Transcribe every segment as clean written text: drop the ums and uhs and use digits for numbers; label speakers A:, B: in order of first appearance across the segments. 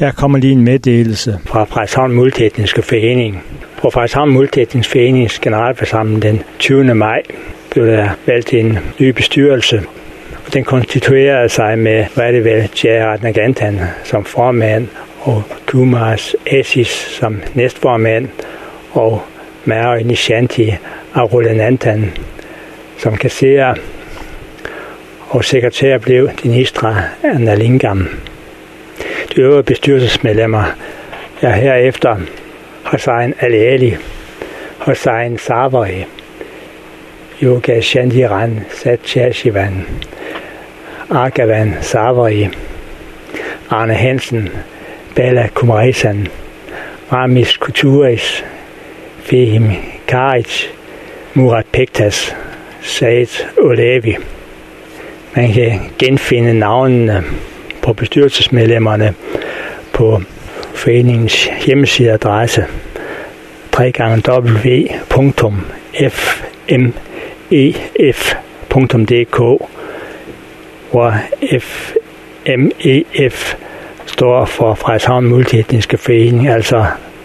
A: Her kommer lige en meddelelse fra Frederikshavn Multietniske Forening. På Frederikshavn Multietniske Forenings generalforsamling den 20. maj blev der valgt en ny bestyrelse. Den konstituerede sig med Vadivel Gerard Nagantan som formand og Kumas Asis som næstformand og Mary Nishanti Arulanantan som kasserer, og sekretær blev Dinistra Analingam. De øvrige bestyrelsesmedlemmer er herefter Hossein Ali, Hossein Sarvari, Yoga Shandiran Satchashivan, Argavan Sarvari, Arne Hansen, Bala Kumaresan, Ramis Kuturis, Fehim Karic, Murat Pektas, Said Olevi. Man kan genfinde navnene på bestyrelsesmedlemmerne på foreningens hjemmesideadresse www.fmef.dk, hvor FMEF står for Frederikshavn Multietniske Forening, altså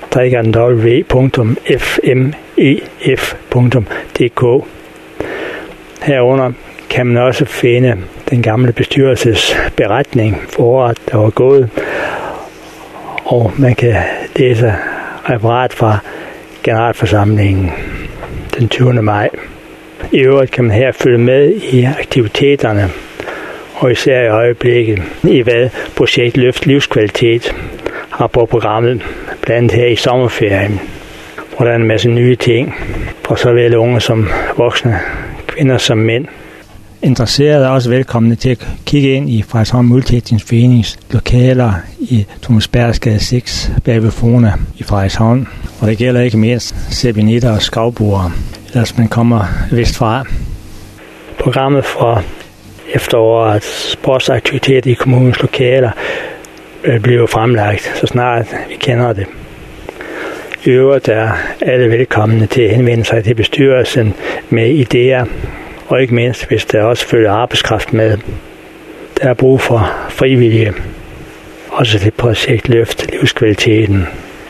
A: www.fmef.dk. Herunder kan man også finde den gamle bestyrelses beretning for året, der var gået, og man kan læse referat fra generalforsamlingen den 20. maj. I øvrigt kan man her følge med i aktiviteterne, og især i øjeblikket i hvad projekt Løft Livskvalitet har på programmet, blandt her i sommerferien, hvor der er en masse nye ting for såvel unge som voksne, kvinder som mænd. Interesserede er også velkomne til at kigge ind i Frederikshavn Multietnisk Forenings lokaler i Thomas Bergsgade 6 bag ved Fona i Frederikshavn. Og det gælder ikke mindst sebenitter og skavboere, ellers man kommer vestfra. Programmet for efterårets sportsaktivitet i kommunens lokaler bliver fremlagt, så snart vi kender det. I øvrigt er alle velkomne til at henvende sig til bestyrelsen med idéer, og ikke mindst, hvis der også følger arbejdskraft med. Der er brug for frivillige, også til projekt Løft Livskvaliteten.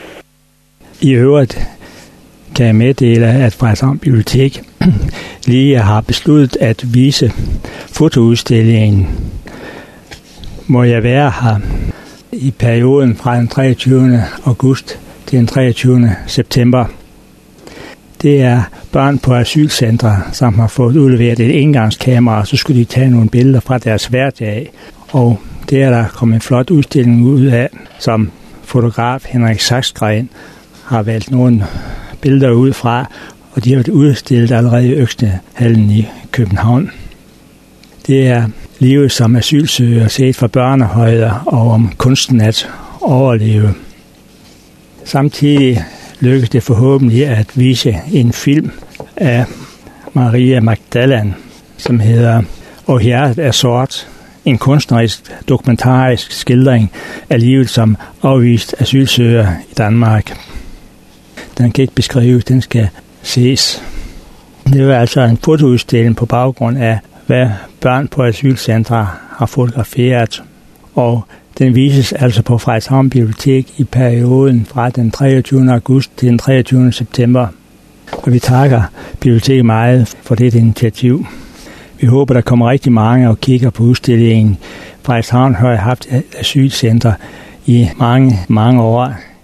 A: I øvrigt kan jeg meddele, at Frederikshavn Bibliotek lige har besluttet at vise fotoudstillingen Må jeg være her i perioden fra den 23. august til den 23. september. Det er børn på asylcentre, som har fået udleveret et engangskamera, så skulle de tage nogle billeder fra deres hverdag. Og det er der kommet en flot udstilling ud af, som fotograf Henrik Saxgren har valgt nogle billeder ud fra, og de har været udstillet allerede i Øksnehallen i København. Det er livet som asylsøger set fra børnehøjder og om kunsten at overleve. Samtidig lykkes det forhåbentlig at vise en film af Maria Magdalene, som hedder Og hjertet er sort. En kunstnerisk dokumentarisk skildring af livet som afvist asylsøger i Danmark. Den kan ikke beskrives, den skal ses. Det var altså en fotoudstilling på baggrund af, hvad børn på asylcentre har fotograferet. Og den vises altså på Frederikshavn Bibliotek i perioden fra den 23. august til den 23. september. Og vi takker biblioteket meget for det initiativ. Vi håber, der kommer rigtig mange og kigger på udstillingen. Frederikshavn har haft et asylcenter i mange år.